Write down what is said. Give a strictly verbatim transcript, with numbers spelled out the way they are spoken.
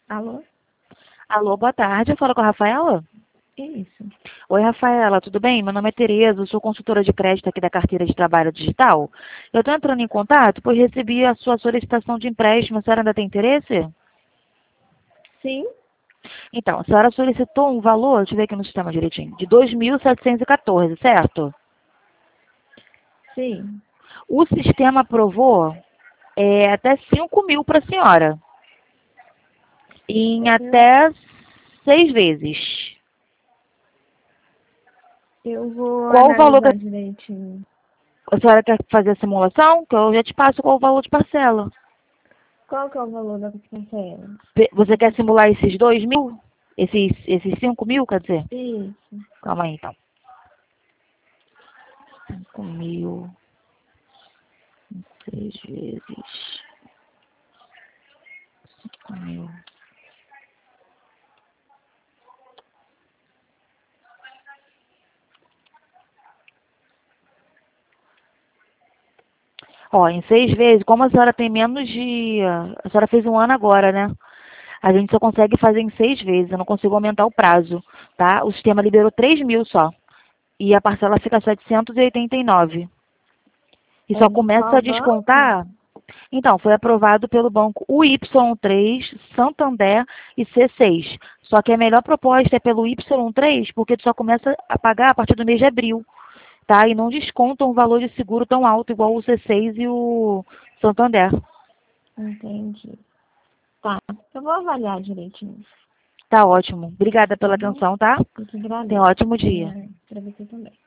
Alô? Alô, boa tarde. Eu falo com a Rafaela? Isso. Oi, Rafaela, tudo bem? Meu nome é Tereza, eu sou consultora de crédito aqui da carteira de trabalho digital. Eu estou entrando em contato, pois recebi a sua solicitação de empréstimo. A senhora ainda tem interesse? Sim? Então, a senhora solicitou um valor, deixa eu ver aqui no sistema direitinho, de dois mil setecentos e quatorze, certo? Sim. O sistema aprovou é, até cinco mil para a senhora, em Eu, até seis vezes. eu vou Qual o valor da... analisar direitinho. A senhora quer fazer a simulação? Que eu já te passo qual o valor de parcela. Qual que é o valor da parcela? Pe- Você quer simular esses dois mil? Esses, esses cinco mil, quer dizer? Isso. Calma aí, então. Cinco mil, seis vezes. Cinco mil. Ó, em seis vezes, como a senhora tem menos de... A senhora fez um ano agora, né? A gente só consegue fazer em seis vezes, eu não consigo aumentar o prazo, tá? O sistema liberou três mil só. E a parcela fica setecentos e oitenta e nove. E É só de começa a qual banco? descontar... Então, foi aprovado pelo banco U Y três, Santander e C seis. Só que a melhor proposta é pelo Y três, porque tu só começa a pagar a partir do mês de abril, tá? E não descontam um valor de seguro tão alto igual o C seis e o Santander. Entendi. Tá. Eu vou avaliar direitinho. Tá ótimo. Obrigada Tá pela bom? atenção, tá? Eu que Tenha um agradeço. ótimo dia. É, pra você também.